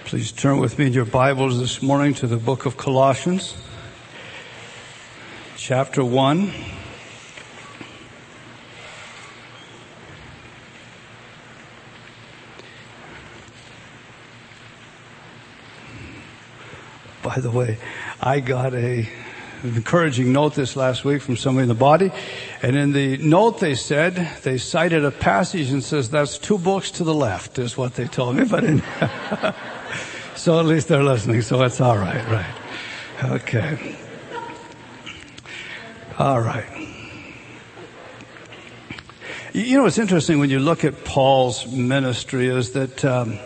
Please turn with me in your Bibles this morning to the book of Colossians, chapter 1. By the way, I got an encouraging note this last week from somebody in the body, and in the note they cited a passage and says, that's 2 books to the left, is what they told me, but so at least they're listening, so it's all right. Okay. All right. You know what's interesting when you look at Paul's ministry is that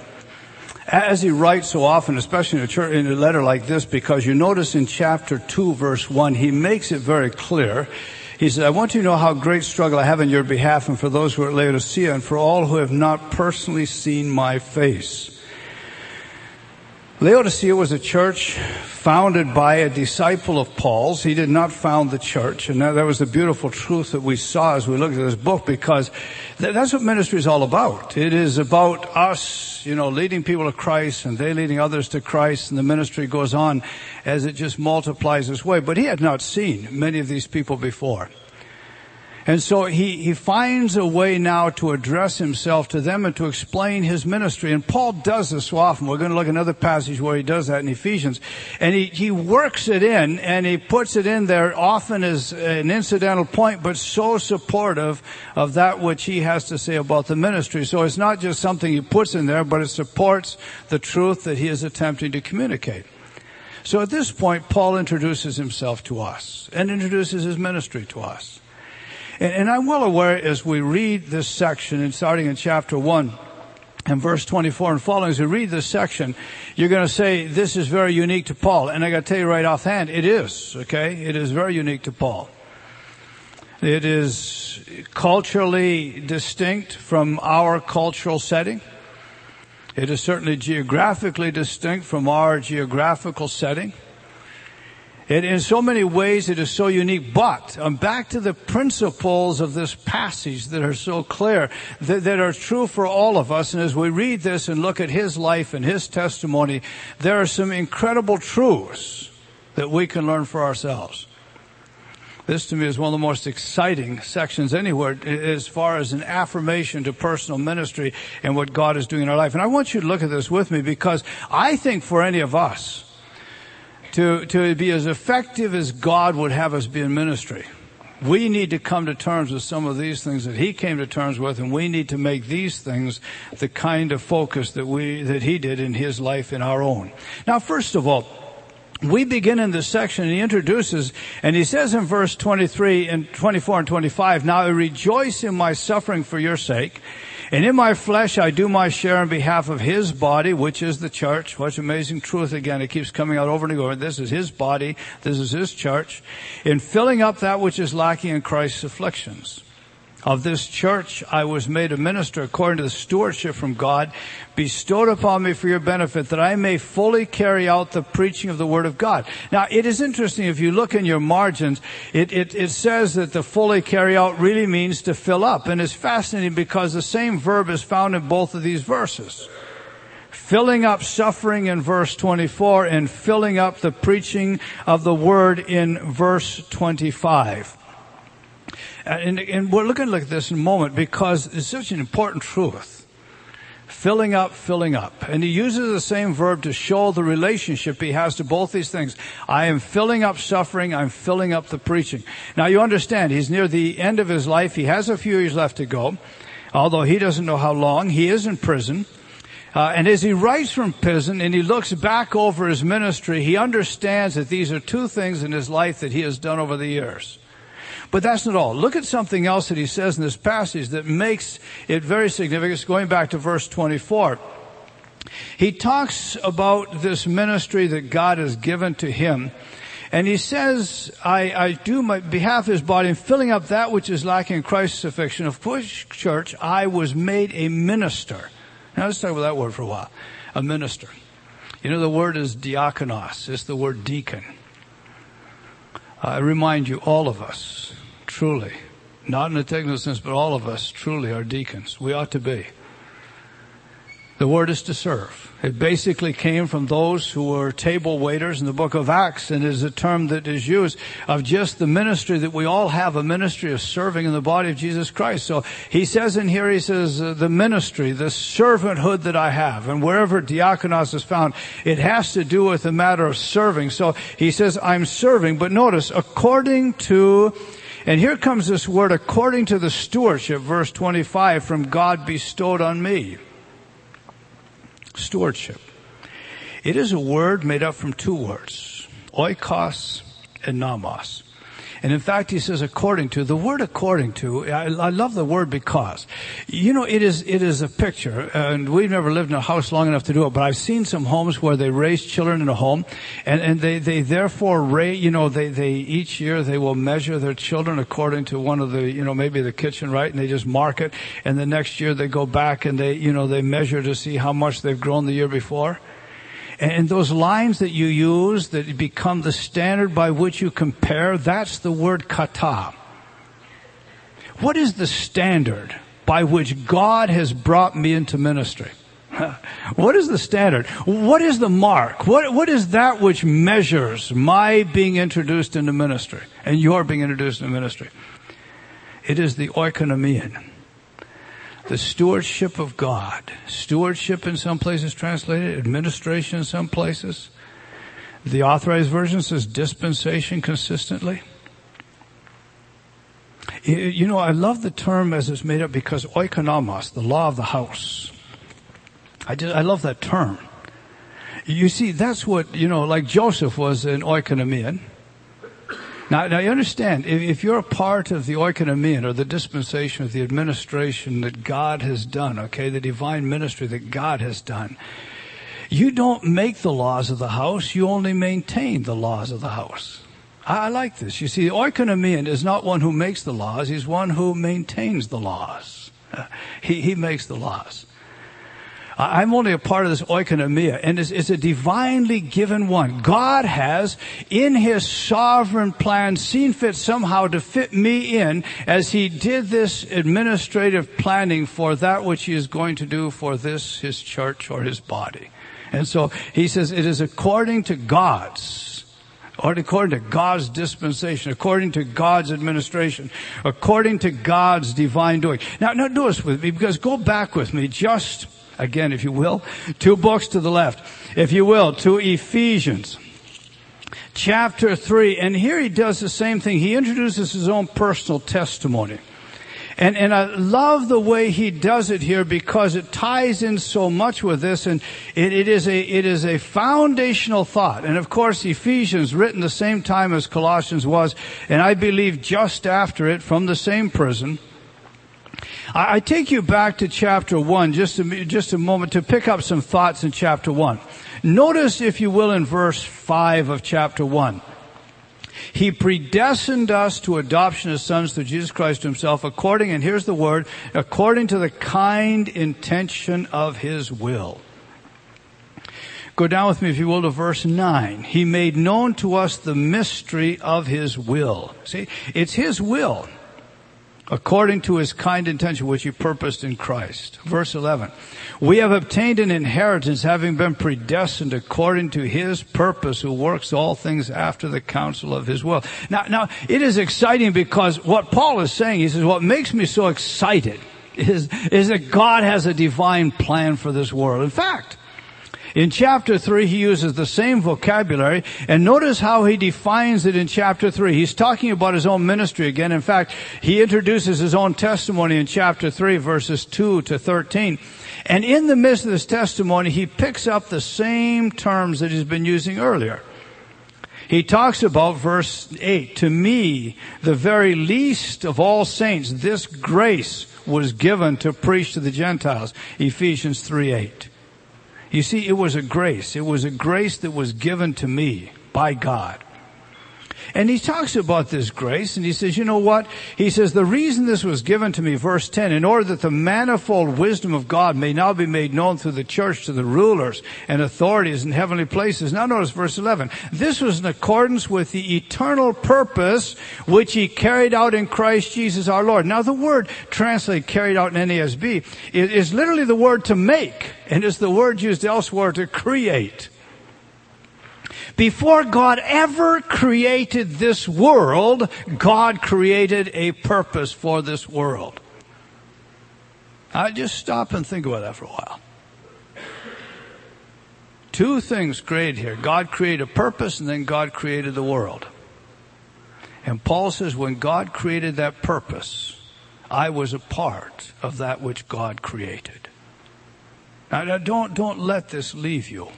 as he writes so often, especially in a letter like this, because you notice in chapter 2, verse 1, he makes it very clear. He said, I want you to know how great struggle I have in your behalf and for those who are at Laodicea and for all who have not personally seen my face. Laodicea was a church founded by a disciple of Paul's. He did not found the church. And that was the beautiful truth that we saw as we looked at this book, because that's what ministry is all about. It is about us, leading people to Christ and they leading others to Christ, and the ministry goes on as it just multiplies this way. But he had not seen many of these people before. And so he finds a way now to address himself to them and to explain his ministry. And Paul does this so often. We're going to look at another passage where he does that in Ephesians. And he works it in, and he puts it in there often as an incidental point, but so supportive of that which he has to say about the ministry. So it's not just something he puts in there, but it supports the truth that he is attempting to communicate. So at this point, Paul introduces himself to us and introduces his ministry to us. And I'm well aware as we read this section, and starting in chapter 1 and verse 24 and following, as we read this section, you're going to say, this is very unique to Paul. And I got to tell you right offhand, it is, okay? It is very unique to Paul. It is culturally distinct from our cultural setting. It is certainly geographically distinct from our geographical setting. In so many ways, it is so unique. But I'm back to the principles of this passage that are so clear, that are true for all of us. And as we read this and look at his life and his testimony, there are some incredible truths that we can learn for ourselves. This, to me, is one of the most exciting sections anywhere as far as an affirmation to personal ministry and what God is doing in our life. And I want you to look at this with me, because I think for any of us, to be as effective as God would have us be in ministry, we need to come to terms with some of these things that he came to terms with, and we need to make these things the kind of focus that he did in his life in our own. Now, first of all, we begin in this section, and he introduces, and he says in verse 23 and 24 and 25, now I rejoice in my suffering for your sake, and in my flesh I do my share on behalf of his body, which is the church. What amazing truth again. It keeps coming out over and over. This is his body. This is his church. In filling up that which is lacking in Christ's afflictions. Of this church I was made a minister according to the stewardship from God, bestowed upon me for your benefit, that I may fully carry out the preaching of the word of God. Now, it is interesting, if you look in your margins, it says that the fully carry out really means to fill up. And it's fascinating because the same verb is found in both of these verses. Filling up suffering in verse 24 and filling up the preaching of the word in verse 25. And we're looking at this in a moment because it's such an important truth. Filling up. And he uses the same verb to show the relationship he has to both these things. I am filling up suffering. I'm filling up the preaching. Now you understand, he's near the end of his life. He has a few years left to go, although he doesn't know how long. He is in prison. And as he writes from prison and he looks back over his ministry, he understands that these are 2 things in his life that he has done over the years. But that's not all. Look at something else that he says in this passage that makes it very significant. It's going back to verse 24. He talks about this ministry that God has given to him. And he says, I do my behalf of his body in filling up that which is lacking in Christ's affliction, of which church I was made a minister. Now let's talk about that word for a while. A minister. The word is diakonos. It's the word deacon. I remind you, all of us, truly, not in a technical sense, but all of us truly are deacons. We ought to be. The word is to serve. It basically came from those who were table waiters in the book of Acts, and is a term that is used of just the ministry that we all have, a ministry of serving in the body of Jesus Christ. So he says in here, he says, the ministry, the servanthood that I have, and wherever diakonos is found, it has to do with the matter of serving. So he says, I'm serving, but notice, according to, and here comes this word, according to the stewardship, verse 25, from God bestowed on me. Stewardship. It is a word made up from two words, oikos and nomos. And in fact, he says according to. The word according to, I love the word because. You know, it is a picture, and we've never lived in a house long enough to do it, but I've seen some homes where they raise children in a home, and they therefore they each year they will measure their children according to one of the, maybe the kitchen, right? And they just mark it, and the next year they go back and they measure to see how much they've grown the year before. And those lines that you use that become the standard by which you compare, that's the word kata. What is the standard by which God has brought me into ministry? What is the standard? What is the mark? What is that which measures my being introduced into ministry and your being introduced into ministry? It is the oikonomia. The stewardship of God. Stewardship in some places translated, administration in some places. The Authorized Version says dispensation consistently. I love the term as it's made up because oikonomos, the law of the house. I love that term. You see, that's what, like Joseph was an oikonomian. Now you understand, if you're a part of the oikonomia or the dispensation of the administration that God has done, okay, the divine ministry that God has done, you don't make the laws of the house, you only maintain the laws of the house. I like this. You see, the oikonomia is not one who makes the laws, he's one who maintains the laws. He makes the laws. I'm only a part of this oikonomia, and it's a divinely given one. God has, in His sovereign plan, seen fit somehow to fit me in as He did this administrative planning for that which He is going to do for this, His church or His body. And so He says it is according to God's, or according to God's dispensation, according to God's administration, according to God's divine doing. Now do this with me, because go back with me just again, if you will, 2 books to the left, if you will, to Ephesians chapter 3. And here he does the same thing. He introduces his own personal testimony. And I love the way he does it here because it ties in so much with this, and it is a foundational thought. And of course, Ephesians, written the same time as Colossians was, and I believe just after it from the same prison. I take you back to chapter 1 just a moment to pick up some thoughts in chapter 1. Notice, if you will, in verse 5 of chapter 1. He predestined us to adoption as sons through Jesus Christ Himself according, and here's the word, according to the kind intention of His will. Go down with me, if you will, to verse 9. He made known to us the mystery of His will. See, it's His will, according to His kind intention, which He purposed in Christ. Verse 11. We have obtained an inheritance, having been predestined according to His purpose, who works all things after the counsel of His will. Now, it is exciting because what Paul is saying, he says, what makes me so excited is that God has a divine plan for this world. In fact, in chapter 3, he uses the same vocabulary, and notice how he defines it in chapter 3. He's talking about his own ministry again. In fact, he introduces his own testimony in chapter 3, verses 2 to 13. And in the midst of this testimony, he picks up the same terms that he's been using earlier. He talks about verse 8, to me, the very least of all saints, this grace was given to preach to the Gentiles. Ephesians 3:8. You see, it was a grace. It was a grace that was given to me by God. And he talks about this grace, and he says, you know what? He says, the reason this was given to me, verse 10, in order that the manifold wisdom of God may now be made known through the church to the rulers and authorities in heavenly places. Now notice verse 11. This was in accordance with the eternal purpose which he carried out in Christ Jesus our Lord. Now the word translated carried out in NASB is literally the word to make, and it's the word used elsewhere to create. Before God ever created this world, God created a purpose for this world. I just stop and think about that for a while. Two things created here. God created a purpose, and then God created the world. And Paul says, when God created that purpose, I was a part of that which God created. Now don't let this leave you.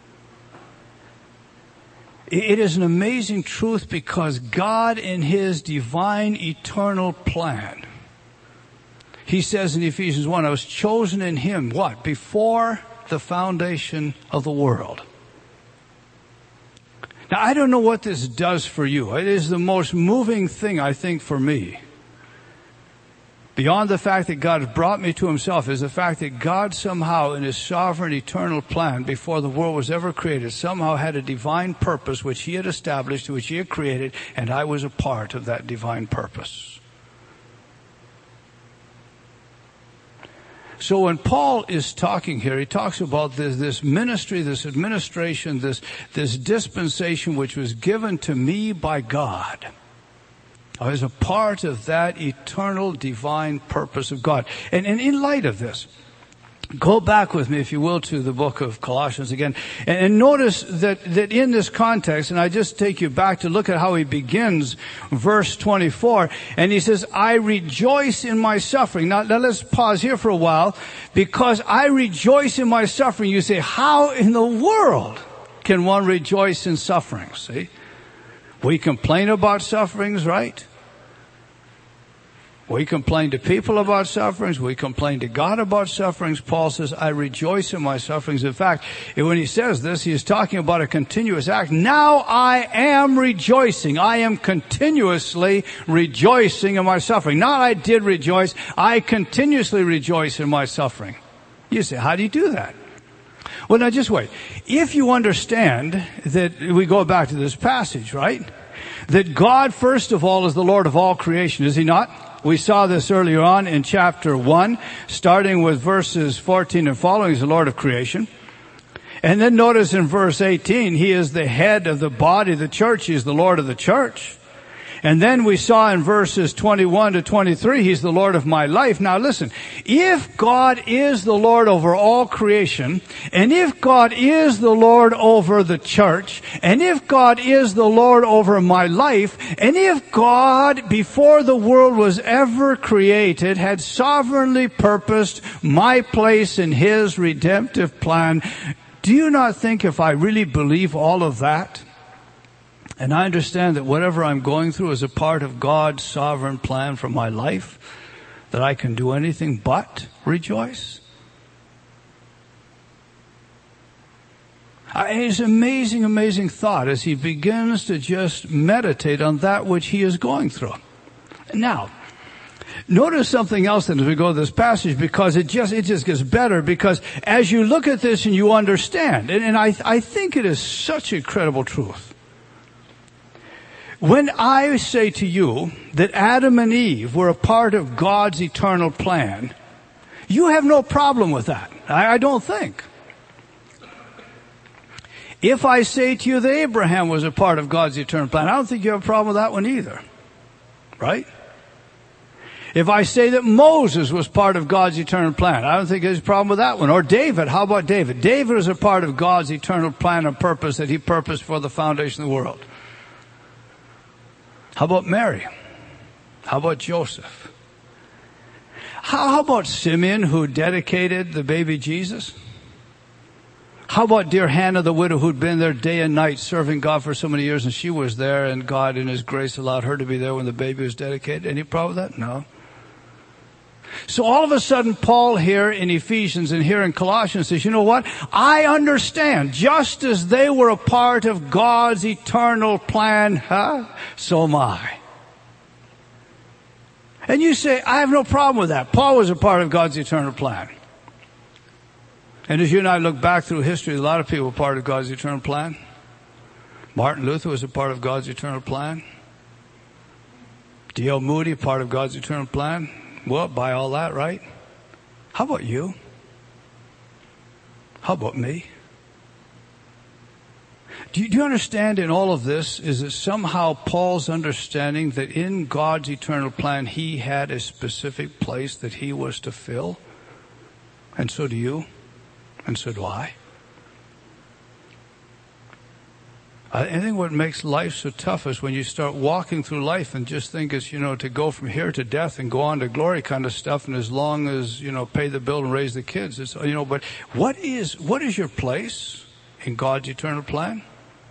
It is an amazing truth because God in His divine eternal plan, He says in Ephesians 1, I was chosen in Him, what? Before the foundation of the world. Now I don't know what this does for you. It is the most moving thing, I think, for me. Beyond the fact that God has brought me to Himself is the fact that God somehow in His sovereign eternal plan before the world was ever created somehow had a divine purpose which He had established, which He had created, and I was a part of that divine purpose. So when Paul is talking here, he talks about this ministry, this administration, this dispensation which was given to me by God. I was a part of that eternal divine purpose of God. And in light of this, go back with me, if you will, to the book of Colossians again. And notice that in this context, and I just take you back to look at how he begins verse 24. And he says, I rejoice in my suffering. Now let's pause here for a while. Because I rejoice in my suffering, you say, how in the world can one rejoice in suffering? See? We complain about sufferings, right? We complain to people about sufferings. We complain to God about sufferings. Paul says, I rejoice in my sufferings. In fact, when he says this, he is talking about a continuous act. Now I am rejoicing. I am continuously rejoicing in my suffering. Not I did rejoice. I continuously rejoice in my suffering. You say, how do you do that? Well, now just wait. If you understand that we go back to this passage, right? That God, first of all, is the Lord of all creation, is He not? We saw this earlier on in chapter 1, starting with verses 14 and following. He's the Lord of creation. And then notice in verse 18, He is the head of the body, the church. He is the Lord of the church. And then we saw in verses 21 to 23, He's the Lord of my life. Now listen, if God is the Lord over all creation, and if God is the Lord over the church, and if God is the Lord over my life, and if God, before the world was ever created, had sovereignly purposed my place in His redemptive plan, do you not think if I really believe all of that, and I understand that whatever I'm going through is a part of God's sovereign plan for my life, that I can do anything but rejoice? It's an amazing, amazing thought as he begins to just meditate on that which he is going through. Now, notice something else then as we go to this passage, because it just gets better, because as you look at this and you understand, and I think it is such incredible truth. When I say to you that Adam and Eve were a part of God's eternal plan, you have no problem with that. I don't think. If I say to you that Abraham was a part of God's eternal plan, I don't think you have a problem with that one either. Right? If I say that Moses was part of God's eternal plan, I don't think there's a problem with that one. Or David, how about David? David is a part of God's eternal plan and purpose that He purposed for the foundation of the world. How about Mary? How about Joseph? How about Simeon, who dedicated the baby Jesus? How about dear Hannah, the widow, who'd been there day and night serving God for so many years, and she was there, and God in His grace allowed her to be there when the baby was dedicated? Any problem with that? No. So all of a sudden, Paul here in Ephesians and here in Colossians says, you know what? I understand. Just as they were a part of God's eternal plan, so am I. And you say, I have no problem with that. Paul was a part of God's eternal plan. And as you and I look back through history, a lot of people were part of God's eternal plan. Martin Luther was a part of God's eternal plan. D.L. Moody, part of God's eternal plan. Well, by all that, right? How about you? How about me? Do you understand in all of this is that somehow Paul's understanding that in God's eternal plan he had a specific place that he was to fill? And so do you, and so do I. I think what makes life so tough is when you start walking through life and just think it's, to go from here to death and go on to glory kind of stuff, and as long as, pay the bill and raise the kids, it's, but what is your place in God's eternal plan?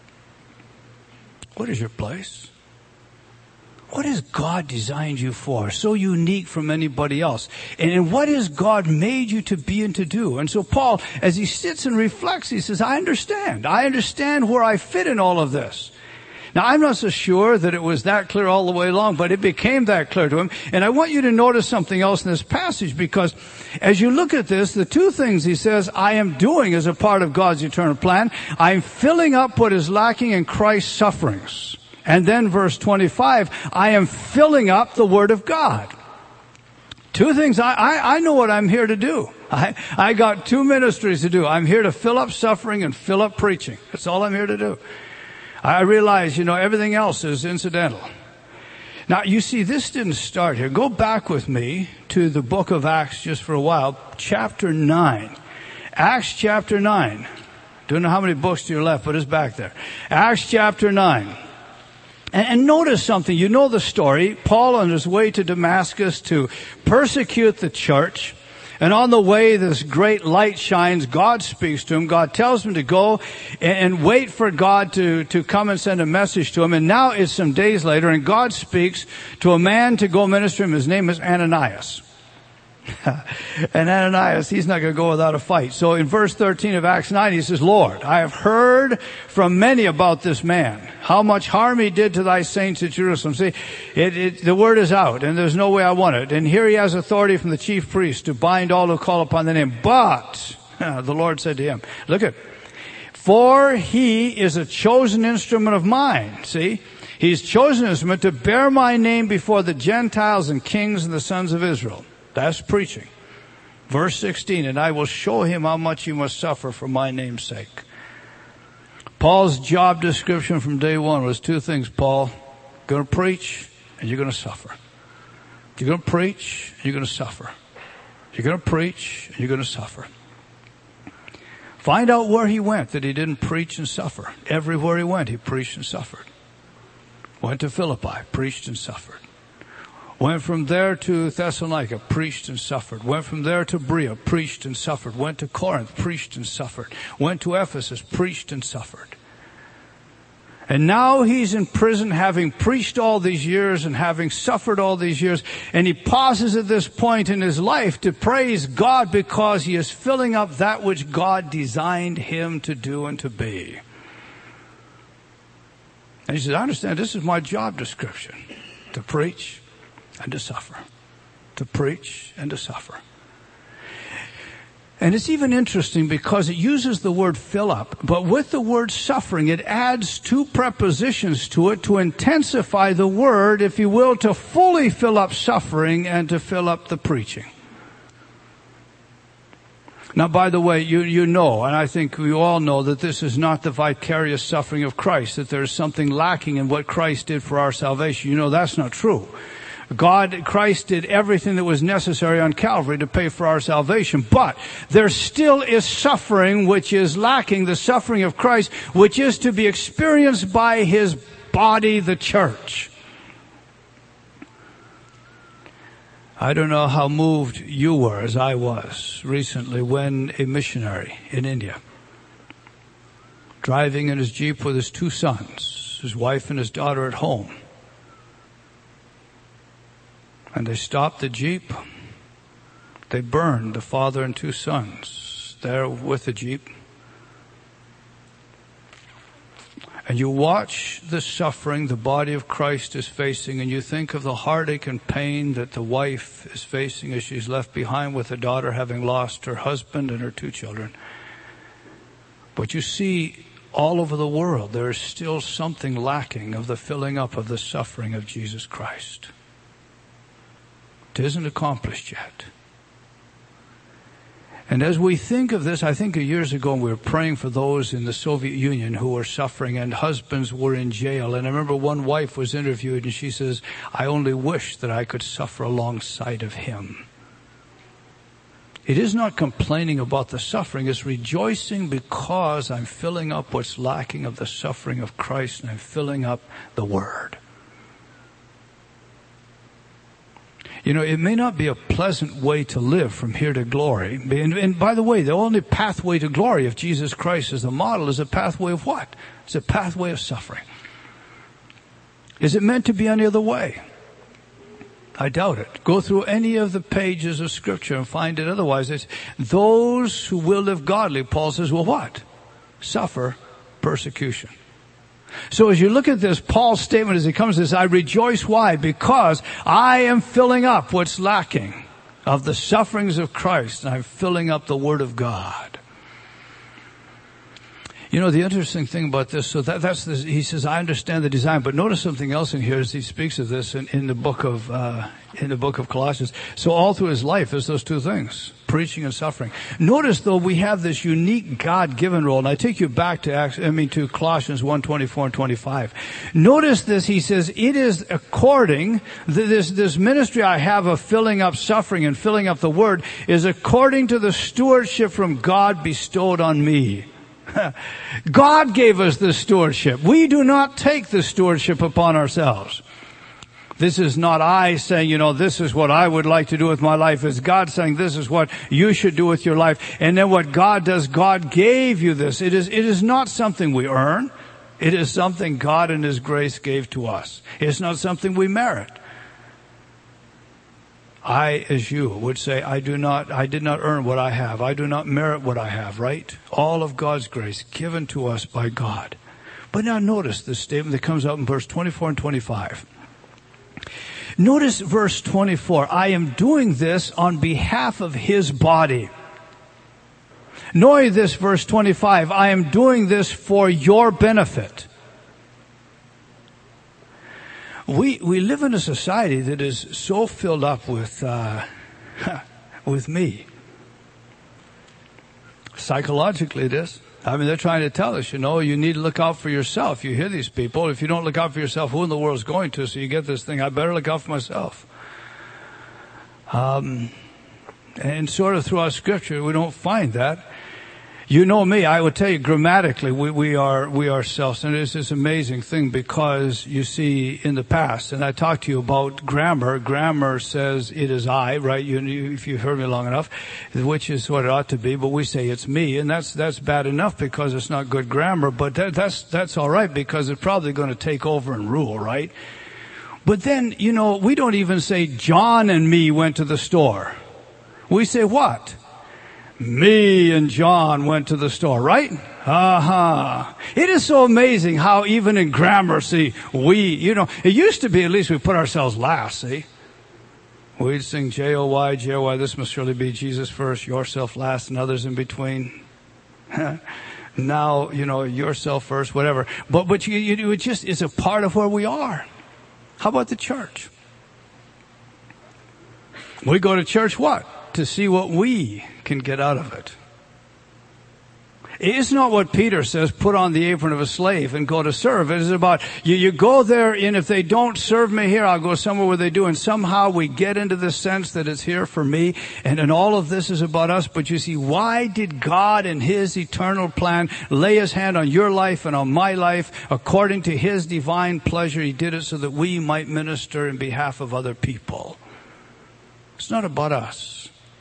What is your place? What has God designed you for? So unique from anybody else. And what has God made you to be and to do? And so Paul, as he sits and reflects, he says, I understand. I understand where I fit in all of this. Now, I'm not so sure that it was that clear all the way along, but it became that clear to him. And I want you to notice something else in this passage, because as you look at this, the two things he says I am doing as a part of God's eternal plan, I'm filling up what is lacking in Christ's sufferings. And then verse 25, I am filling up the Word of God. Two things, I know what I'm here to do. I got two ministries to do. I'm here to fill up suffering and fill up preaching. That's all I'm here to do. I realize, everything else is incidental. Now, you see, this didn't start here. Go back with me to the book of Acts just for a while, chapter 9. Acts chapter 9. Don't know how many books to your left, but it's back there. Acts chapter 9. And notice something. You know the story. Paul on his way to Damascus to persecute the church. And on the way, this great light shines. God speaks to him. God tells him to go and wait for God to come and send a message to him. And now it's some days later, and God speaks to a man to go minister him. His name is Ananias. And Ananias, he's not going to go without a fight. So in verse 13 of Acts 9, he says, Lord, I have heard from many about this man, how much harm he did to thy saints at Jerusalem. See, the word is out, and there's no way I want it. And here he has authority from the chief priest to bind all who call upon the name. But, the Lord said to him, look at, for he is a chosen instrument of mine. See, he's chosen instrument to bear my name before the Gentiles and kings and the sons of Israel. That's preaching. Verse 16, and I will show him how much he must suffer for my name's sake. Paul's job description from day one was two things, Paul. You're going to preach and you're going to suffer. You're going to preach and you're going to suffer. You're going to preach and you're going to suffer. Find out where he went that he didn't preach and suffer. Everywhere he went, he preached and suffered. Went to Philippi, preached and suffered. Went from there to Thessalonica, preached and suffered. Went from there to Berea, preached and suffered. Went to Corinth, preached and suffered. Went to Ephesus, preached and suffered. And now he's in prison, having preached all these years and having suffered all these years. And he pauses at this point in his life to praise God because he is filling up that which God designed him to do and to be. And he says, I understand this is my job description, to preach and to suffer. To preach and to suffer. And it's even interesting because it uses the word fill up, but with the word suffering, it adds two prepositions to it to intensify the word, if you will, to fully fill up suffering and to fill up the preaching. Now, by the way, you know, and I think we all know that this is not the vicarious suffering of Christ, that there is something lacking in what Christ did for our salvation. You know that's not true. Christ did everything that was necessary on Calvary to pay for our salvation. But there still is suffering which is lacking, the suffering of Christ, which is to be experienced by his body, the church. I don't know how moved you were as I was recently when a missionary in India, driving in his Jeep with his two sons, his wife and his daughter at home, and they stopped the Jeep, They burned the father and 2 sons there with the jeep. And you watch the suffering the body of Christ is facing, and you think of the heartache and pain that the wife is facing as she's left behind with a daughter having lost her husband and her 2 children. But you see, all over the world, there is still something lacking of the filling up of the suffering of Jesus Christ. It isn't accomplished yet. And as we think of this, I think years ago we were praying for those in the Soviet Union who were suffering, and husbands were in jail. And I remember one wife was interviewed and she says, I only wish that I could suffer alongside of him. It is not complaining about the suffering, it's rejoicing because I'm filling up what's lacking of the suffering of Christ, and I'm filling up the Word. You know, it may not be a pleasant way to live from here to glory. And by the way, the only pathway to glory, if Jesus Christ is the model, is a pathway of what? It's a pathway of suffering. Is it meant to be any other way? I doubt it. Go through any of the pages of Scripture and find it otherwise. It's those who will live godly, Paul says, will what? Suffer persecution. So as you look at this, Paul's statement as he comes to this, I rejoice. Why? Because I am filling up what's lacking of the sufferings of Christ, and I'm filling up the Word of God. You know, the interesting thing about this, so that's this, he says, I understand the design, but notice something else in here as he speaks of this in the book of Colossians. So all through his life is those 2 things, preaching and suffering. Notice though, we have this unique God-given role, and I take you back to Colossians 1:24 and 25. Notice this, he says, it is according, this ministry I have of filling up suffering and filling up the Word is according to the stewardship from God bestowed on me. God gave us this stewardship. We do not take this stewardship upon ourselves. This is not I saying, this is what I would like to do with my life. It's God saying this is what you should do with your life. And then what God does, God gave you this. It is not something we earn. It is something God in His grace gave to us. It's not something we merit. I, as you, would say, I did not earn what I have. I do not merit what I have, right? All of God's grace given to us by God. But now notice this statement that comes up in verse 24 and 25. Notice verse 24. I am doing this on behalf of His body. Knowing this, verse 25, I am doing this for your benefit. We live in a society that is so filled up with me. Psychologically it is. I mean, they're trying to tell us, you need to look out for yourself. You hear these people. If you don't look out for yourself, who in the world is going to? So you get this thing, I better look out for myself. And sort of throughout Scripture, we don't find that. You know me, I would tell you grammatically, we are self-centered. It's this amazing thing because you see in the past, and I talked to you about grammar. Grammar says it is I, right? If you've heard me long enough, which is what it ought to be, but we say it's me, and that's bad enough because it's not good grammar, but that's all right because it's probably going to take over and rule, right? But then, we don't even say John and me went to the store. We say what? Me and John went to the store, right? It is so amazing how even in grammar, see, it used to be at least we put ourselves last, see? We'd sing J-O-Y, J-O-Y, this must surely be Jesus first, yourself last, and others in between. Now, yourself first, whatever. But it just is a part of where we are. How about the church? We go to church what? To see what we can get out of it. It's not what Peter says, put on the apron of a slave and go to serve. It is about, you go there, and if they don't serve me here, I'll go somewhere where they do. And somehow we get into the sense that it's here for me. And all of this is about us. But you see, why did God in His eternal plan lay His hand on your life and on my life? According to His divine pleasure, He did it so that we might minister in behalf of other people. It's not about us.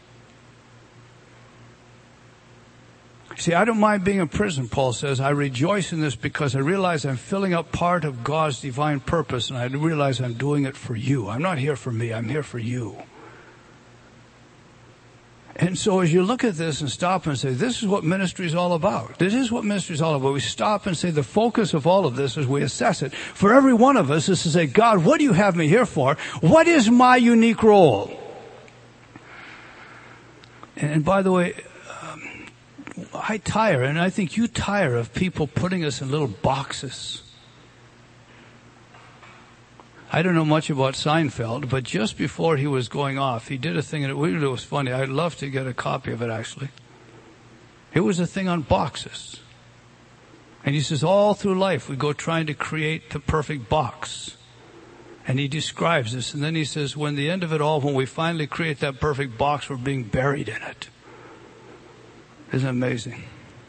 See, I don't mind being in prison, Paul says. I rejoice in this because I realize I'm filling up part of God's divine purpose, and I realize I'm doing it for you. I'm not here for me, I'm here for you. And so as you look at this and stop and say, this is what ministry is all about. This is what ministry is all about. We stop and say the focus of all of this as we assess it. For every one of us is to say, God, what do you have me here for? What is my unique role? And by the way, I tire, and I think you tire of people putting us in little boxes. I don't know much about Seinfeld, but just before he was going off, he did a thing, and it was funny. I'd love to get a copy of it, actually. It was a thing on boxes. And he says, all through life, we go trying to create the perfect box. And he describes this, and then he says, when the end of it all, when we finally create that perfect box, we're being buried in it. Isn't it amazing?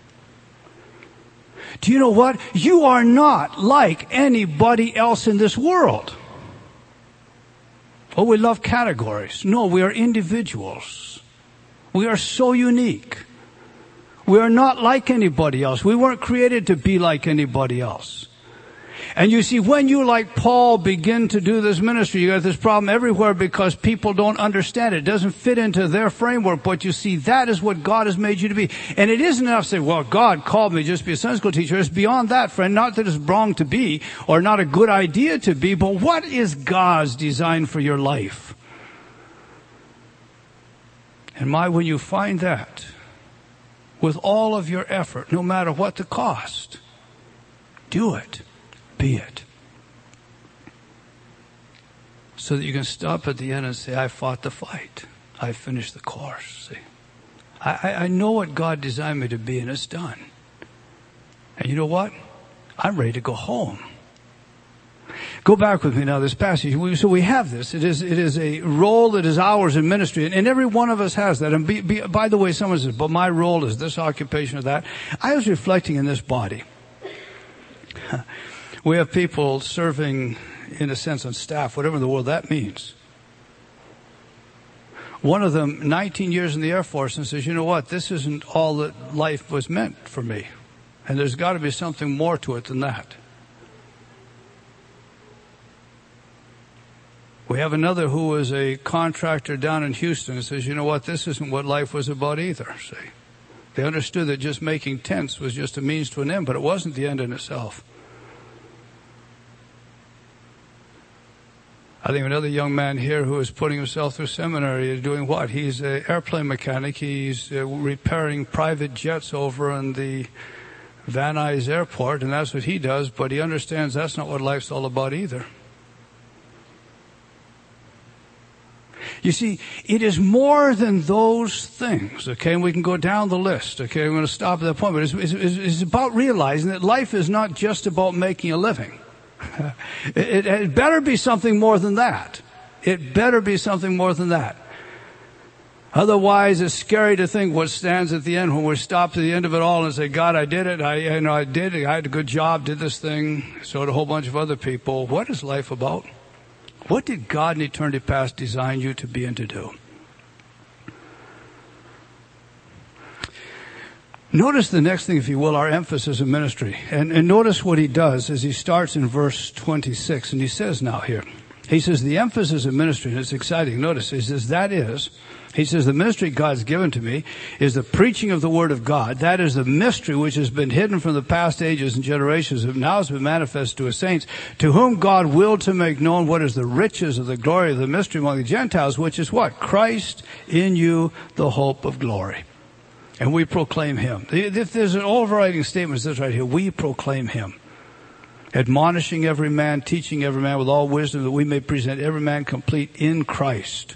Do you know what? You are not like anybody else in this world. Oh, we love categories. No, we are individuals. We are so unique. We are not like anybody else. We weren't created to be like anybody else. And you see, when you, like Paul, begin to do this ministry, you got this problem everywhere because people don't understand it. It doesn't fit into their framework, but you see, that is what God has made you to be. And it isn't enough to say, well, God called me just to be a Sunday school teacher. It's beyond that, friend. Not that it's wrong to be or not a good idea to be, but what is God's design for your life? And when you find that, with all of your effort, no matter what the cost, do it. Be it. So that you can stop at the end and say, I fought the fight. I finished the course. See, I know what God designed me to be, and it's done. And you know what? I'm ready to go home. Go back with me now, this passage. So we have this. It is a role that is ours in ministry. And every one of us has that. And by the way, someone says, but my role is this occupation or that. I was reflecting in this body. We have people serving, in a sense, on staff, whatever in the world that means. One of them, 19 years in the Air Force, and says, you know what, this isn't all that life was meant for me. And there's got to be something more to it than that. We have another who was a contractor down in Houston and says, you know what, this isn't what life was about either. See, they understood that just making tents was just a means to an end, but it wasn't the end in itself. I think another young man here who is putting himself through seminary is doing what? He's an airplane mechanic. He's repairing private jets over in the Van Nuys Airport, and that's what he does, but he understands that's not what life's all about either. You see, it is more than those things, okay? And we can go down the list, okay? I'm going to stop at that point, but it's about realizing that life is not just about making a living. It better be something more than that. It better be something more than that. Otherwise, it's scary to think what stands at the end when we stop at the end of it all and say, God, I did it. I did it. I had a good job, did this thing. So did a whole bunch of other people. What is life about? What did God in eternity past design you to be and to do? Notice the next thing, if you will, our emphasis in ministry. And notice what he does as he starts in verse 26. And he says now here, he says, the emphasis in ministry, and it's exciting. Notice, he says, he says, the ministry God's given to me is the preaching of the word of God. That is the mystery which has been hidden from the past ages and generations, and now has been manifested to his saints, to whom God willed to make known what is the riches of the glory of the mystery among the Gentiles, which is what? Christ in you, the hope of glory. And we proclaim him. If there's an overriding statement, it's this right here. We proclaim him. Admonishing every man, teaching every man with all wisdom, that we may present every man complete in Christ.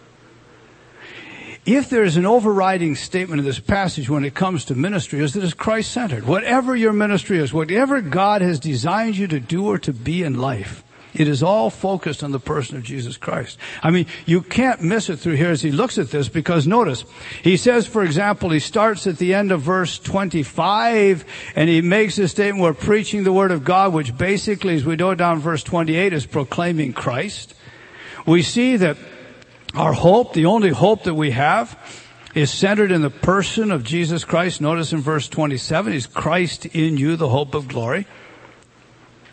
If there's an overriding statement in this passage when it comes to ministry, is that it's Christ-centered. Whatever your ministry is, whatever God has designed you to do or to be in life, it is all focused on the person of Jesus Christ. I mean, you can't miss it through here as he looks at this, because notice, he says, for example, he starts at the end of verse 25, and he makes a statement, we're preaching the word of God, which basically, as we go down verse 28, is proclaiming Christ. We see that our hope, the only hope that we have, is centered in the person of Jesus Christ. Notice in verse 27, he's Christ in you, the hope of glory.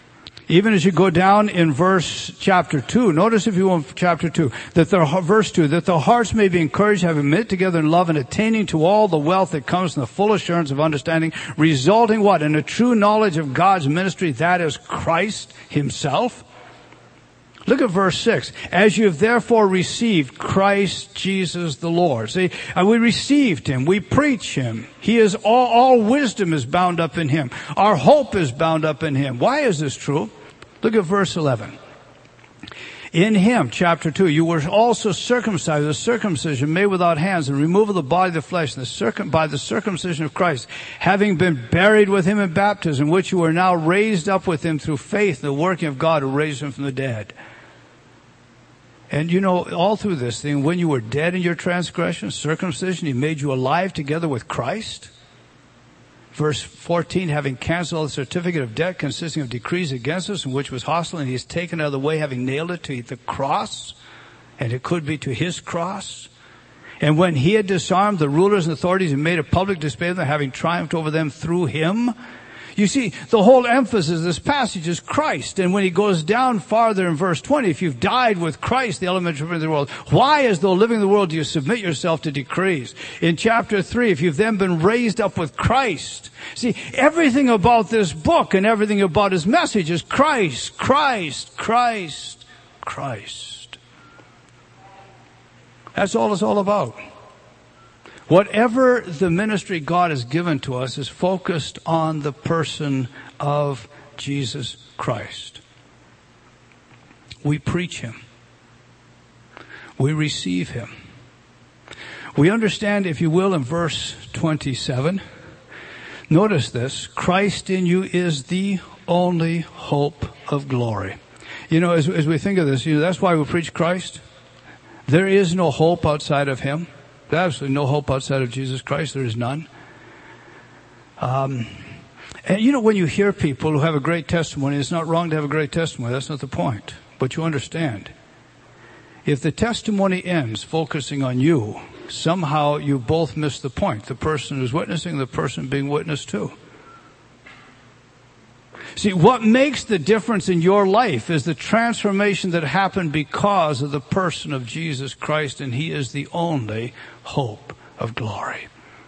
Even as you go down in chapter 2, notice if you want chapter 2, verse 2, that the hearts may be encouraged, having met together in love and attaining to all the wealth that comes from the full assurance of understanding, resulting what? In a true knowledge of God's ministry, that is Christ himself. Look at verse 6. As you have therefore received Christ Jesus the Lord. See, we received him. We preach him. He is all wisdom is bound up in him. Our hope is bound up in him. Why is this true? Look at verse 11. In him, chapter 2, you were also circumcised, a circumcision made without hands, the removal of the body of the flesh, by the circumcision of Christ, having been buried with him in baptism, which you are now raised up with him through faith in the working of God who raised him from the dead. And you know, all through this thing, when you were dead in your transgression, circumcision, he made you alive together with Christ. Verse 14, having canceled the certificate of debt consisting of decrees against us, and which was hostile, and he has taken out of the way, having nailed it to the cross, and it could be to his cross. And when he had disarmed the rulers and authorities and made a public display of them, having triumphed over them through him. You see, the whole emphasis of this passage is Christ. And when he goes down farther in verse 20, if you've died with Christ, the elementary principle of the world, why, as though living in the world, do you submit yourself to decrees? In chapter 3, if you've then been raised up with Christ. See, everything about this book and everything about his message is Christ, Christ, Christ, Christ. That's all it's all about. Whatever the ministry God has given to us is focused on the person of Jesus Christ. We preach him. We receive him. We understand, if you will, in verse 27. Notice this. Christ in you is the only hope of glory. You know, as we think of this, that's why we preach Christ. There is no hope outside of him. There's absolutely no hope outside of Jesus Christ. There is none. And you know, when you hear people who have a great testimony, it's not wrong to have a great testimony. That's not the point. But you understand. If the testimony ends focusing on you, somehow you both miss the point. The person who's witnessing, the person being witnessed to. See, what makes the difference in your life is the transformation that happened because of the person of Jesus Christ, and he is the only hope of glory.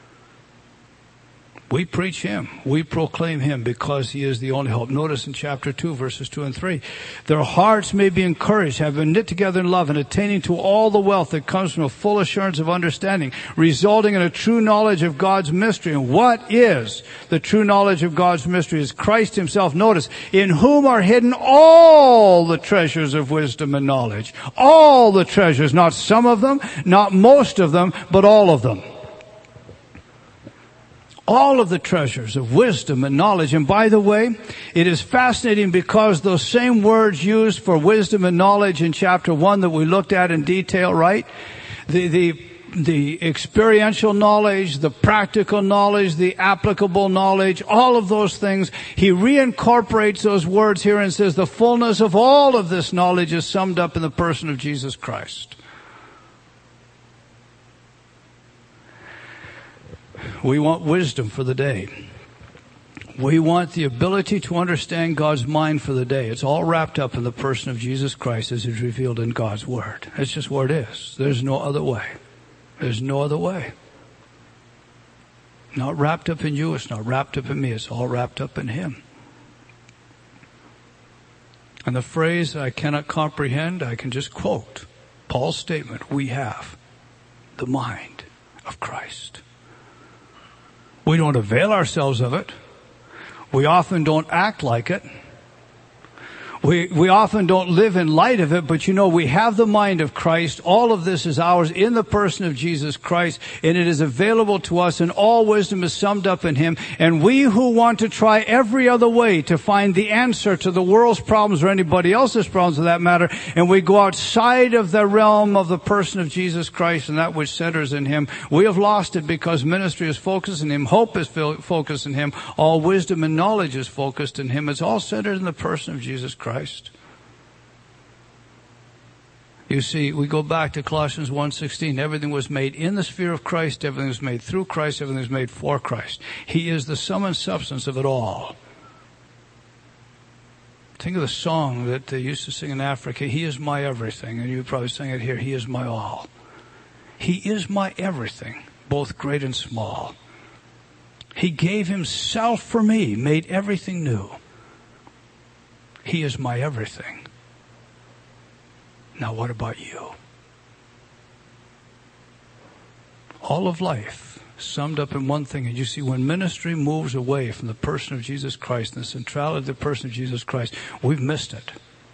We preach him. We proclaim him because he is the only hope. Notice in chapter 2, verses 2 and 3. Their hearts may be encouraged, have been knit together in love, and attaining to all the wealth that comes from a full assurance of understanding, resulting in a true knowledge of God's mystery. And what is the true knowledge of God's mystery? Is Christ himself. Notice, in whom are hidden all the treasures of wisdom and knowledge. All the treasures, not some of them, not most of them, but all of them. All of the treasures of wisdom and knowledge. And by the way, it is fascinating because those same words used for wisdom and knowledge in chapter 1 that we looked at in detail, right? The experiential knowledge, the practical knowledge, the applicable knowledge, all of those things. He reincorporates those words here and says the fullness of all of this knowledge is summed up in the person of Jesus Christ. We want wisdom for the day. We want the ability to understand God's mind for the day. It's all wrapped up in the person of Jesus Christ as is revealed in God's Word. That's just what it is. There's no other way. There's no other way. Not wrapped up in you. It's not wrapped up in me. It's all wrapped up in him. And the phrase I cannot comprehend, I can just quote Paul's statement. We have the mind of Christ. We don't avail ourselves of it. We often don't act like it. We often don't live in light of it, but you know, we have the mind of Christ. All of this is ours in the person of Jesus Christ, and it is available to us, and all wisdom is summed up in him. And we who want to try every other way to find the answer to the world's problems or anybody else's problems for that matter, and we go outside of the realm of the person of Jesus Christ and that which centers in him, we have lost it because ministry is focused in him, hope is focused in him, all wisdom and knowledge is focused in him. It's all centered in the person of Jesus Christ. You see, we go back to Colossians 1:16. Everything was made in the sphere of Christ. Everything was made through Christ. Everything was made for Christ. He is the sum and substance of it all. Think of the song that they used to sing in Africa, He is my everything. And you probably sing it here, He is my all. He is my everything, both great and small. He gave Himself for me, made everything new. He is my everything. Now what about you? All of life summed up in one thing. And you see, when ministry moves away from the person of Jesus Christ and the centrality of the person of Jesus Christ, we've missed it.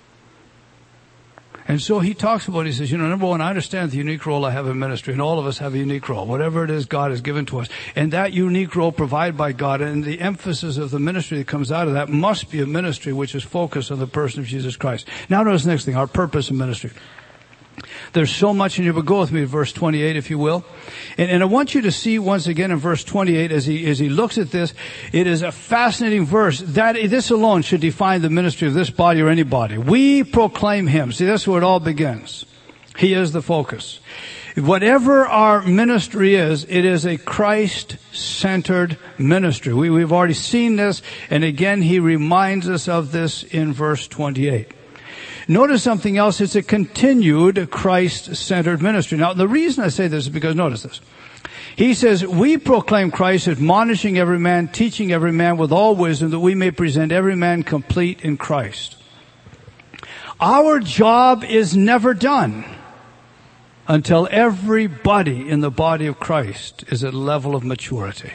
And so he talks about, he says, number one, I understand the unique role I have in ministry, and all of us have a unique role, whatever it is God has given to us. And that unique role provided by God, and the emphasis of the ministry that comes out of that must be a ministry which is focused on the person of Jesus Christ. Now notice the next thing, our purpose in ministry. There's so much in here, but go with me to verse 28, if you will. And I want you to see once again in verse 28, as he looks at this, it is a fascinating verse. This alone should define the ministry of this body or any body. We proclaim Him. See, that's where it all begins. He is the focus. Whatever our ministry is, it is a Christ-centered ministry. We've already seen this, and again, he reminds us of this in verse 28. Notice something else. It's a continued Christ-centered ministry. Now, the reason I say this is because, notice this. He says, we proclaim Christ, admonishing every man, teaching every man with all wisdom, that we may present every man complete in Christ. Our job is never done until everybody in the body of Christ is at a level of maturity.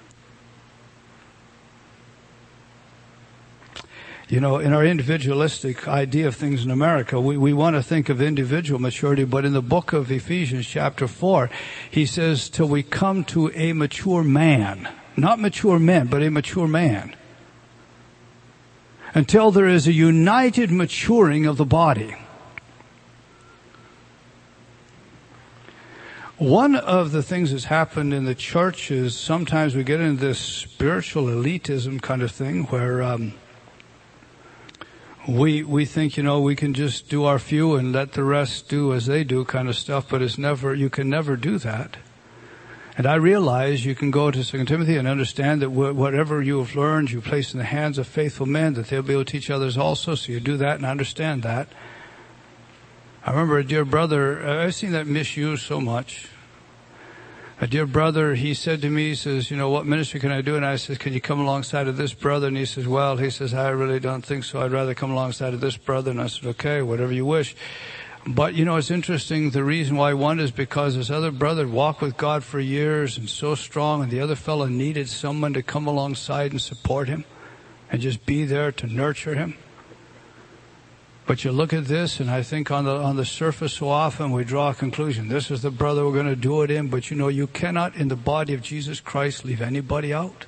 In our individualistic idea of things in America, we want to think of individual maturity, but in the book of Ephesians chapter 4, he says, till we come to a mature man. Not mature men, but a mature man. Until there is a united maturing of the body. One of the things that's happened in the church is sometimes we get into this spiritual elitism kind of thing where, we think, we can just do our few and let the rest do as they do kind of stuff, but you can never do that. And I realize you can go to 2 Timothy and understand that whatever you have learned, you place in the hands of faithful men, that they'll be able to teach others also, so you do that and understand that. I remember a dear brother, I've seen that misused so much. A dear brother, he said to me, he says, what ministry can I do? And I said, can you come alongside of this brother? And he says, I really don't think so. I'd rather come alongside of this brother. And I said, okay, whatever you wish. But, it's interesting. The reason why one is because this other brother walked with God for years and so strong, and the other fellow needed someone to come alongside and support him and just be there to nurture him. But you look at this, and I think on the surface so often we draw a conclusion. This is the brother we're going to do it in. But you cannot in the body of Jesus Christ leave anybody out.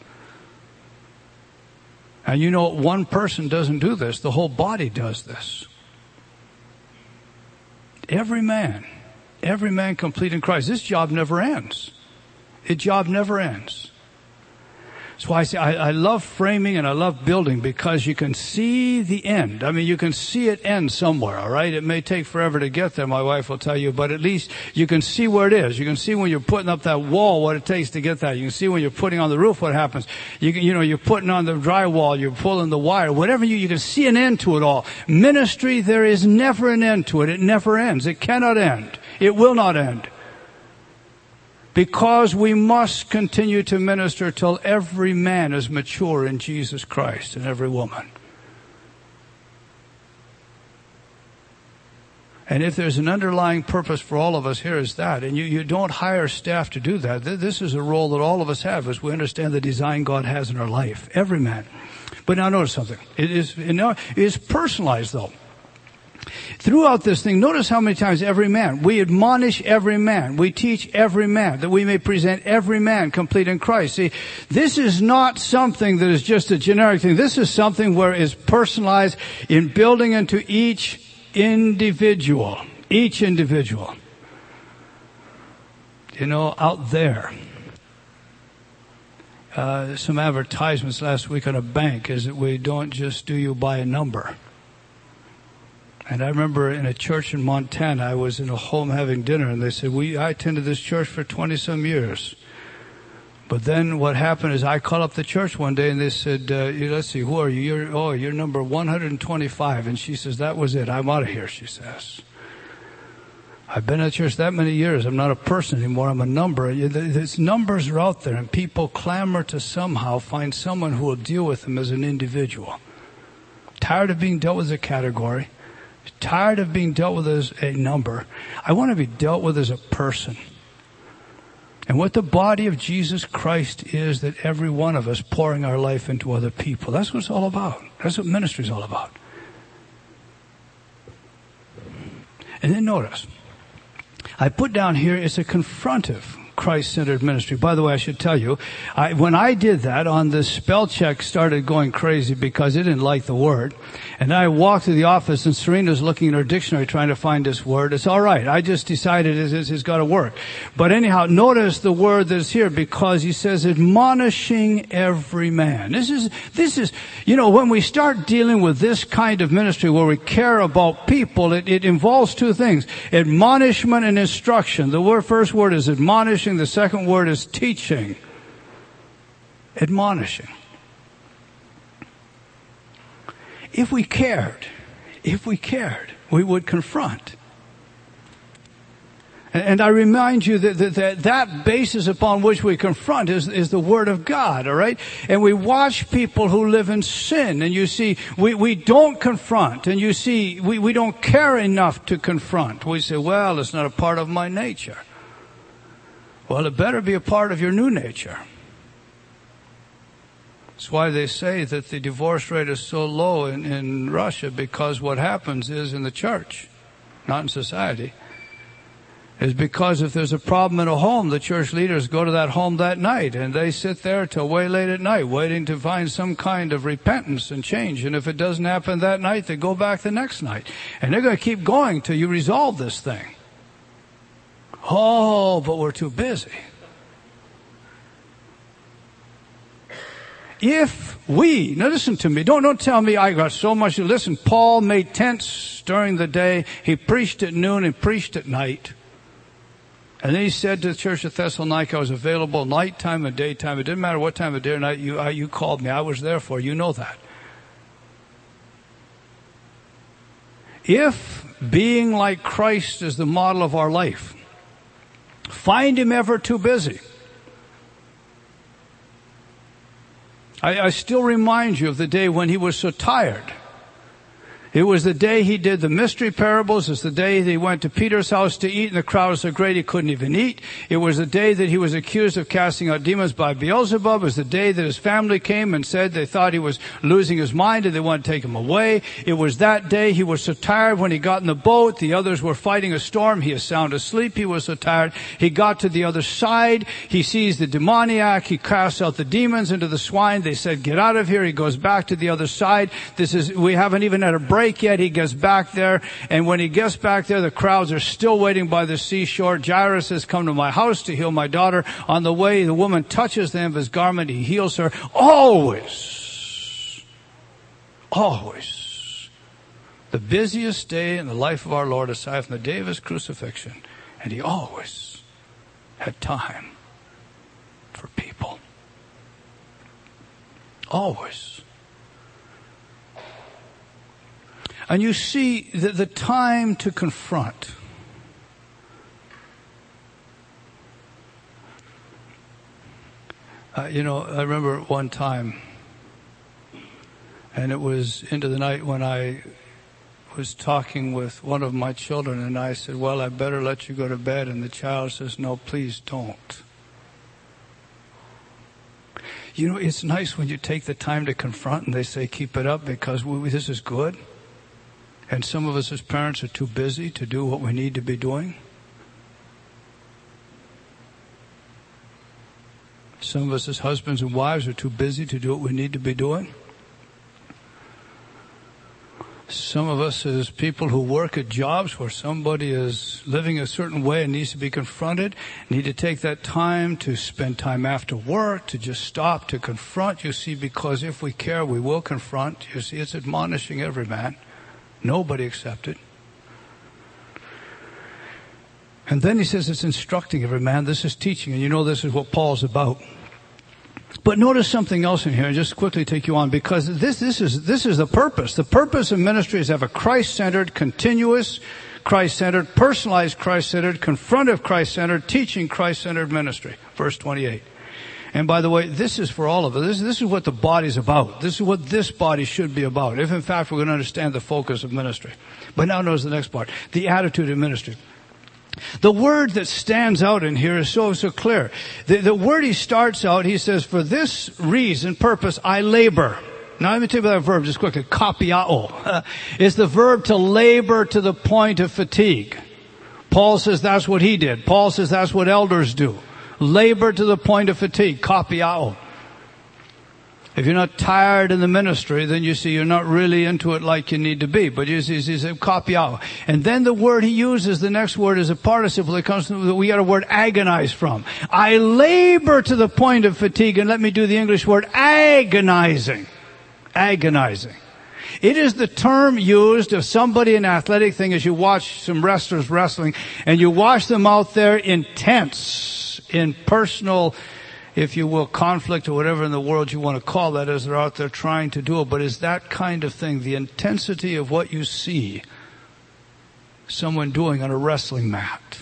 And one person doesn't do this. The whole body does this. Every man complete in Christ. This job never ends. The job never ends. That's why I say I love framing and I love building, because you can see the end. I mean, you can see it end somewhere, all right? It may take forever to get there, my wife will tell you, but at least you can see where it is. You can see when you're putting up that wall what it takes to get that. You can see when you're putting on the roof what happens. You're putting on the drywall, you're pulling the wire, whatever you can see an end to it all. Ministry, there is never an end to it. It never ends. It cannot end. It will not end. Because we must continue to minister till every man is mature in Jesus Christ, and every woman. And if there's an underlying purpose for all of us here, is that. And you don't hire staff to do that. This is a role that all of us have as we understand the design God has in our life. Every man. But now notice something. It is personalized though. Throughout this thing, notice how many times every man. We admonish every man. We teach every man, that we may present every man complete in Christ. See, this is not something that is just a generic thing. This is something where it's personalized in building into each individual. Each individual. Out there. Some advertisements last week on a bank is that we don't just do you by a number. And I remember in a church in Montana, I was in a home having dinner, and they said, I attended this church for 20-some years. But then what happened is I called up the church one day and they said, let's see, who are you? You're number 125. And she says, that was it. I'm out of here, she says. I've been at church that many years. I'm not a person anymore. I'm a number. These numbers are out there and people clamor to somehow find someone who will deal with them as an individual. Tired of being dealt with as a category. Tired of being dealt with as a number. I want to be dealt with as a person. And what the body of Jesus Christ is, that every one of us pouring our life into other people. That's what it's all about. That's what ministry is all about. And then notice, I put down here, it's a confrontive Christ-centered ministry. By the way, I should tell you, when I did that on the spell check started going crazy because it didn't like the word. And I walked to the office and Serena's looking in her dictionary trying to find this word. It's all right. I just decided it's got to work. But anyhow, notice the word that's here because he says admonishing every man. This is, when we start dealing with this kind of ministry where we care about people, it involves two things. Admonishment and instruction. The first word is admonishing. The second word is teaching. Admonishing. If we cared, we would confront. And I remind you that basis upon which we confront is the Word of God, all right? And we watch people who live in sin, and you see, we don't confront, and you see, we don't care enough to confront. We say, well, it's not a part of my nature. Well, it better be a part of your new nature. That's why they say that the divorce rate is so low in Russia, because what happens is in the church, not in society, is because if there's a problem in a home, the church leaders go to that home that night and they sit there till way late at night waiting to find some kind of repentance and change. And if it doesn't happen that night, they go back the next night. And they're going to keep going till you resolve this thing. Oh, but we're too busy. If we, now listen to me, don't tell me I got so much to listen. Paul made tents during the day. He preached at noon and preached at night. And then he said to the church of Thessalonica, I was available nighttime and daytime. It didn't matter what time of day or night you called me. I was there for you. You know that. If being like Christ is the model of our life, find him ever too busy. I still remind you of the day when he was so tired. It was the day he did the mystery parables. It's the day that he went to Peter's house to eat, and the crowd was so great he couldn't even eat. It was the day that he was accused of casting out demons by Beelzebub. It was the day that his family came and said they thought he was losing his mind and they wanted to take him away. It was that day he was so tired when he got in the boat. The others were fighting a storm. He was sound asleep. He was so tired. He got to the other side. He sees the demoniac. He casts out the demons into the swine. They said, get out of here. He goes back to the other side. We haven't even had a break yet. He gets back there, and when he gets back there, the crowds are still waiting by the seashore. Jairus has come to my house to heal my daughter. On the way, the woman touches the hem of his garment. He heals her. Always the busiest day in the life of our Lord, aside from the day of his crucifixion, and he always had time for people. Always. And you see the time to confront. I remember one time, and it was into the night when I was talking with one of my children, and I said, well, I better let you go to bed. And the child says, no, please don't. It's nice when you take the time to confront and they say, keep it up because this is good. And some of us as parents are too busy to do what we need to be doing. Some of us as husbands and wives are too busy to do what we need to be doing. Some of us as people who work at jobs where somebody is living a certain way and needs to be confronted, need to take that time to spend time after work, to just stop, to confront. You see, because if we care, we will confront. You see, it's admonishing every man. Nobody accepted. And then he says it's instructing every man. This is teaching. And this is what Paul's about. But notice something else in here, and just quickly take you on, because this is the purpose. The purpose of ministry is to have a Christ-centered, continuous, Christ-centered, personalized Christ-centered, confrontive Christ-centered, teaching Christ-centered ministry. Verse 28. And by the way, this is for all of us. This is what the body's about. This is what this body should be about, if in fact we're going to understand the focus of ministry. But now notice the next part, the attitude of ministry. The word that stands out in here is so clear. The word he starts out, he says, for this reason, purpose, I labor. Now let me tell you about that verb just quickly. Kapiao. It's the verb to labor to the point of fatigue. Paul says that's what he did. Paul says that's what elders do. Labor to the point of fatigue. Kapiao. If you're not tired in the ministry, then you see you're not really into it like you need to be. But you see, he said, kapiao. And then the word he uses, the next word is a participle that comes from, we got a word agonize from. I labor to the point of fatigue, and let me do the English word agonizing. Agonizing. It is the term used of somebody in an athletic thing as you watch some wrestlers wrestling, and you watch them out there intense, in personal, if you will, conflict or whatever in the world you want to call that, as they're out there trying to do it. But it's that kind of thing, the intensity of what you see someone doing on a wrestling mat.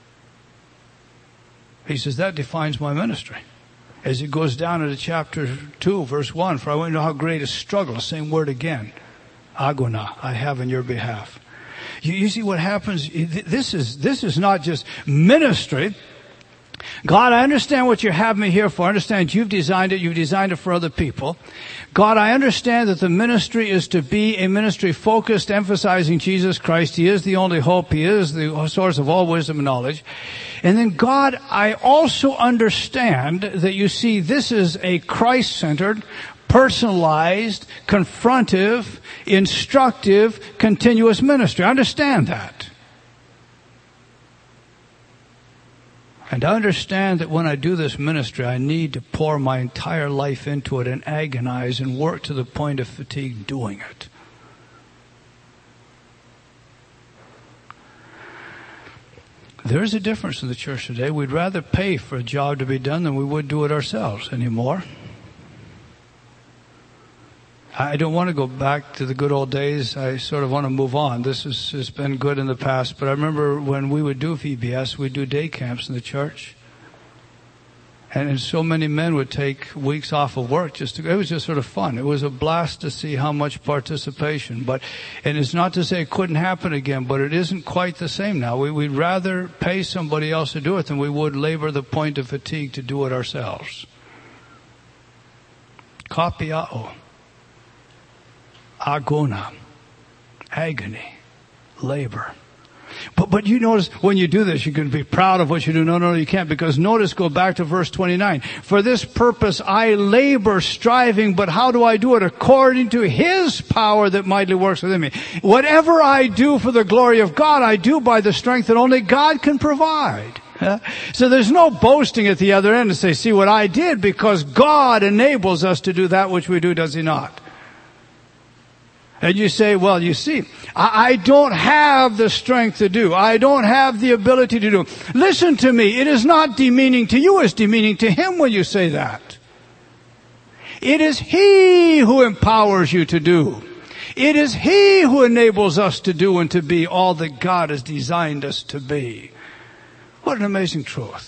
He says, that defines my ministry. As he goes down into chapter 2, verse 1, for I want to know how great a struggle, same word again, agona, I have in your behalf. You see what happens? This is not just ministry. God, I understand what you have me here for. I understand you've designed it for other people. God, I understand that the ministry is to be a ministry focused, emphasizing Jesus Christ. He is the only hope. He is the source of all wisdom and knowledge. And then God, I also understand that you see this is a Christ-centered, personalized, confrontive, instructive, continuous ministry. I understand that. And I understand that when I do this ministry, I need to pour my entire life into it and agonize and work to the point of fatigue doing it. There is a difference in the church today. We'd rather pay for a job to be done than we would do it ourselves anymore. I don't want to go back to the good old days. I sort of want to move on. This has been good in the past. But I remember when we would do VBS, we'd do day camps in the church. And so many men would take weeks off of work it was just sort of fun. It was a blast to see how much participation. And it's not to say it couldn't happen again, but it isn't quite the same now. We'd rather pay somebody else to do it than we would labor the point of fatigue to do it ourselves. Kapiao. Agona, agony, labor. But you notice when you do this, you can be proud of what you do. No, you can't, because notice, go back to verse 29. For this purpose I labor, striving, but how do I do it? According to His power that mightily works within me. Whatever I do for the glory of God, I do by the strength that only God can provide. So there's no boasting at the other end to say, see what I did, because God enables us to do that which we do, does He not? And you say, well, you see, I don't have the strength to do. I don't have the ability to do. Listen to me. It is not demeaning to you. It's demeaning to Him when you say that. It is He who empowers you to do. It is He who enables us to do and to be all that God has designed us to be. What an amazing truth.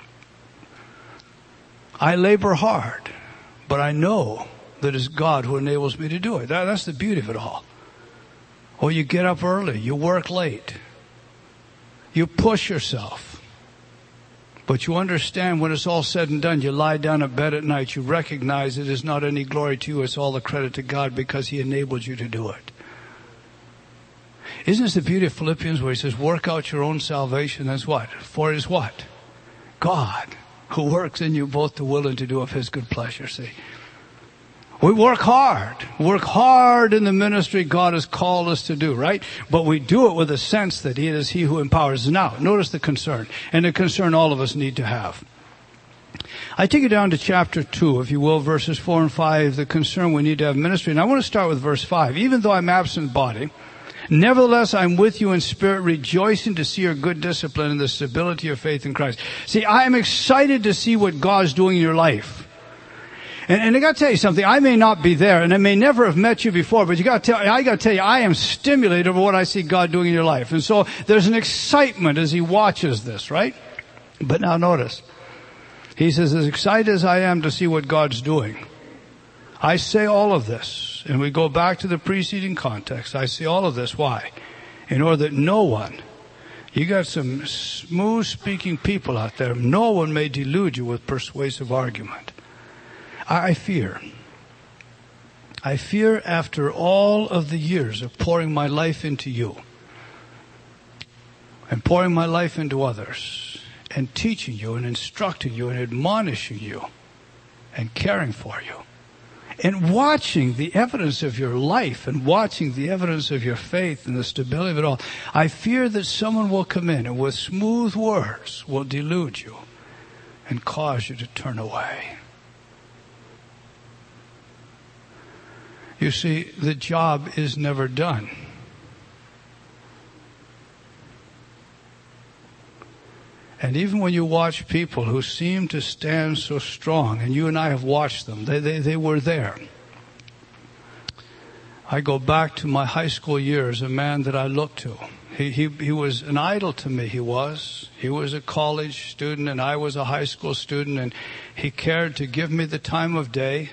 I labor hard, but I know that it's God who enables me to do it. That's the beauty of it all. Or you get up early, you work late, you push yourself. But you understand when it's all said and done, you lie down in bed at night, you recognize it is not any glory to you, it's all the credit to God because He enabled you to do it. Isn't this the beauty of Philippians where He says, work out your own salvation? That's what? For it is what? God who works in you both to will and to do of His good pleasure, see? We work hard in the ministry God has called us to do, right? But we do it with a sense that He is He who empowers us. Now, notice the concern, and the concern all of us need to have. I take you down to chapter 2, if you will, verses 4 and 5, the concern we need to have ministry. And I want to start with verse 5. Even though I'm absent in body, nevertheless I'm with you in spirit, rejoicing to see your good discipline and the stability of faith in Christ. See, I am excited to see what God's doing in your life. And I got to tell you something. I may not be there, and I may never have met you before, but I got to tell you, I am stimulated over what I see God doing in your life. And so there's an excitement as he watches this, right? But now notice, he says, as excited as I am to see what God's doing, I say all of this, and we go back to the preceding context. I say all of this. Why? In order that no one, you got some smooth speaking people out there, no one may delude you with persuasive argument. I fear after all of the years of pouring my life into you and pouring my life into others and teaching you and instructing you and admonishing you and caring for you and watching the evidence of your life and watching the evidence of your faith and the stability of it all, I fear that someone will come in and with smooth words will delude you and cause you to turn away. You see, the job is never done. And even when you watch people who seem to stand so strong, and you and I have watched them, they were there. I go back to my high school years, a man that I looked to. He was an idol to me, he was. He was a college student and I was a high school student, and he cared to give me the time of day.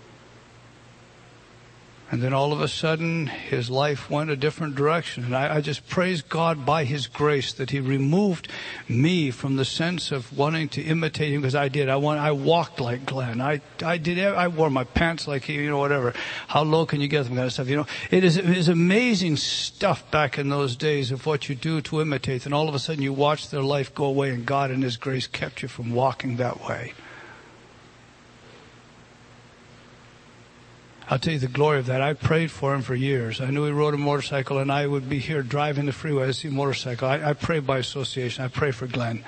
And then all of a sudden, his life went a different direction. And I just praise God by his grace that he removed me from the sense of wanting to imitate him, because I did. I walked like Glenn. I wore my pants like he, whatever. How low can you get them kind of stuff, It is amazing stuff back in those days of what you do to imitate. And all of a sudden you watch their life go away, and God in his grace kept you from walking that way. I'll tell you the glory of that. I prayed for him for years. I knew he rode a motorcycle, and I would be here driving the freeway. I see a motorcycle. I pray by association. I pray for Glenn.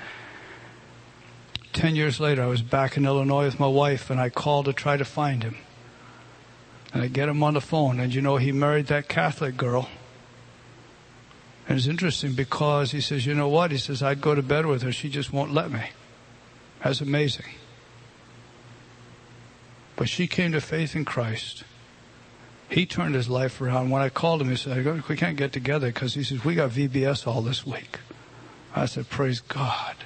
10 years later, I was back in Illinois with my wife, and I called to try to find him. And I get him on the phone, and he married that Catholic girl. And it's interesting because he says, you know what? He says, I'd go to bed with her. She just won't let me. That's amazing. But she came to faith in Christ. He turned his life around. When I called him, he said, we can't get together because he says, we got VBS all this week. I said, praise God.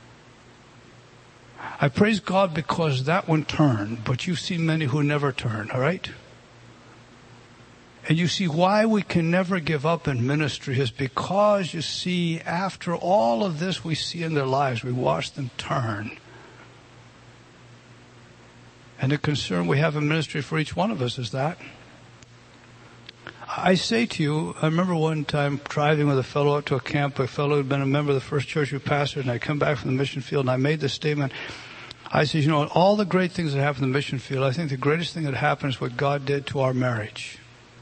I praise God because that one turned, but you've seen many who never turn, all right? And you see why we can never give up in ministry is because, you see, after all of this we see in their lives, we watch them turn. And the concern we have in ministry for each one of us is that. I say to you, I remember one time driving with a fellow out to a camp, a fellow who had been a member of the first church we pastored, and I come back from the mission field, and I made this statement. I said, all the great things that happen in the mission field, I think the greatest thing that happened is what God did to our marriage.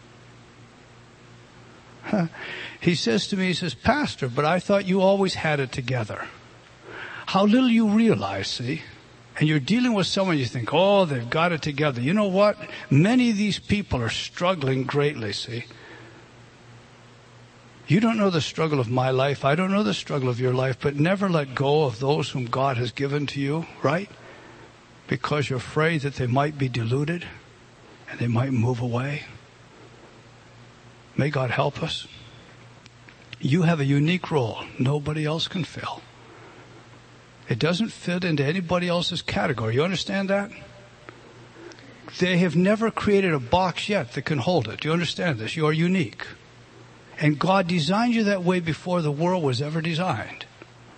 He says to me, he says, Pastor, but I thought you always had it together. How little you realize, see? And you're dealing with someone you think, oh, they've got it together. You know what? Many of these people are struggling greatly, see? You don't know the struggle of my life. I don't know the struggle of your life, but never let go of those whom God has given to you, right? Because you're afraid that they might be deluded and they might move away. May God help us. You have a unique role nobody else can fill. It doesn't fit into anybody else's category. You understand that? They have never created a box yet that can hold it. Do you understand this? You are unique. And God designed you that way before the world was ever designed.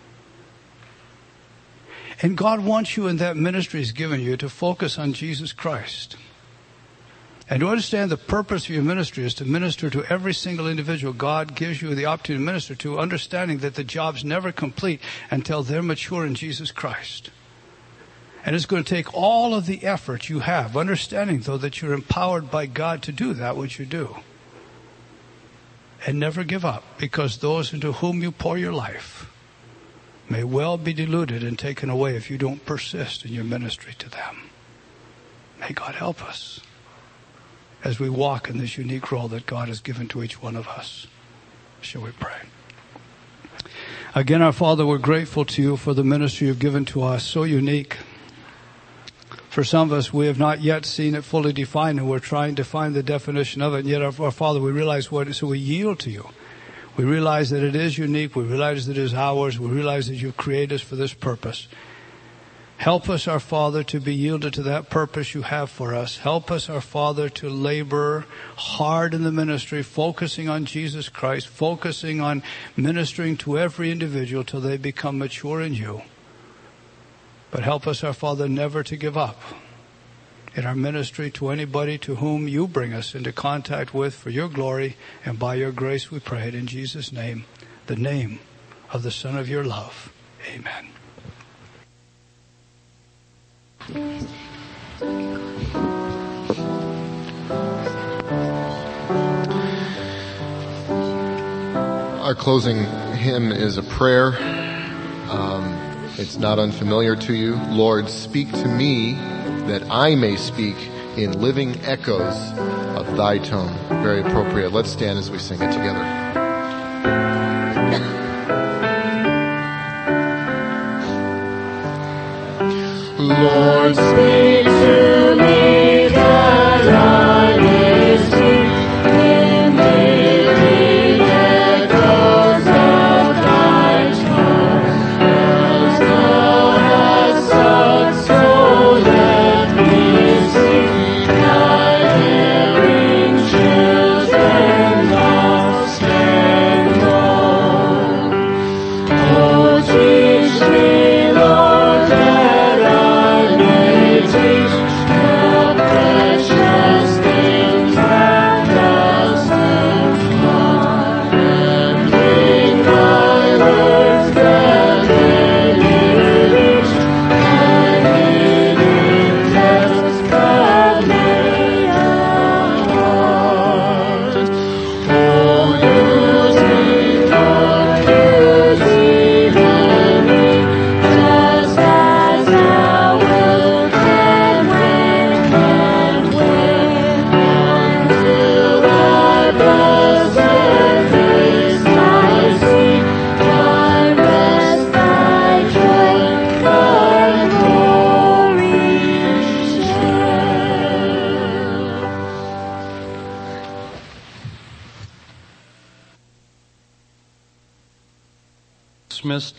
And God wants you in that ministry He's given you to focus on Jesus Christ. And to understand the purpose of your ministry is to minister to every single individual God gives you the opportunity to minister to, understanding that the job's never complete until they're mature in Jesus Christ. And it's going to take all of the effort you have, understanding, though, that you're empowered by God to do that which you do. And never give up, because those into whom you pour your life may well be deluded and taken away if you don't persist in your ministry to them. May God help us as we walk in this unique role that God has given to each one of us. Shall we pray? Again, our Father, we're grateful to you for the ministry you've given to us, so unique. For some of us, we have not yet seen it fully defined, and we're trying to find the definition of it. And yet, our Father, we realize what it is, so we yield to you. We realize that it is unique. We realize that it is ours. We realize that you've created us for this purpose. Help us, our Father, to be yielded to that purpose you have for us. Help us, our Father, to labor hard in the ministry, focusing on Jesus Christ, focusing on ministering to every individual till they become mature in you. But help us, our Father, never to give up in our ministry to anybody to whom you bring us into contact with for your glory, and by your grace we pray it in Jesus' name, the name of the Son of your love. Amen. Our closing hymn is a prayer. It's not unfamiliar to you. Lord, speak to me that I may speak in living echoes of thy tone. Very appropriate. Let's stand as we sing it together. Lord, speak to me that I may speak in living echoes of thy tone. As thou hast sung, so let me sing, thy erring children lost and known. Oh, teach me, Lord, that I may teach the precious things that thou hast taught, and bring thy words that they may reach thy hidden depths of many a heart. Oh, use me, Lord, use even me, just as thou wilt, and when, until thy blessed face I see, thy rest, thy joy, thy glory share. Dismissed.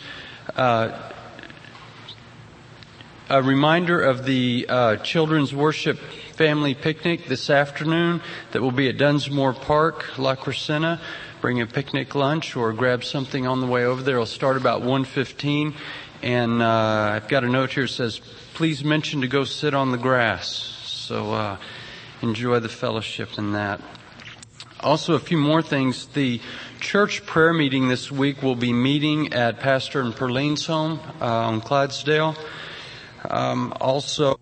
A reminder of the Children's Worship Family Picnic this afternoon that will be at Dunsmore Park, La Crescenta. Bring a picnic lunch or grab something on the way over there. It'll start about 1:15. And I've got a note here that says, please mention to go sit on the grass. So enjoy the fellowship in that. Also, a few more things. The church prayer meeting this week will be meeting at Pastor and Perline's home on Clydesdale. Also,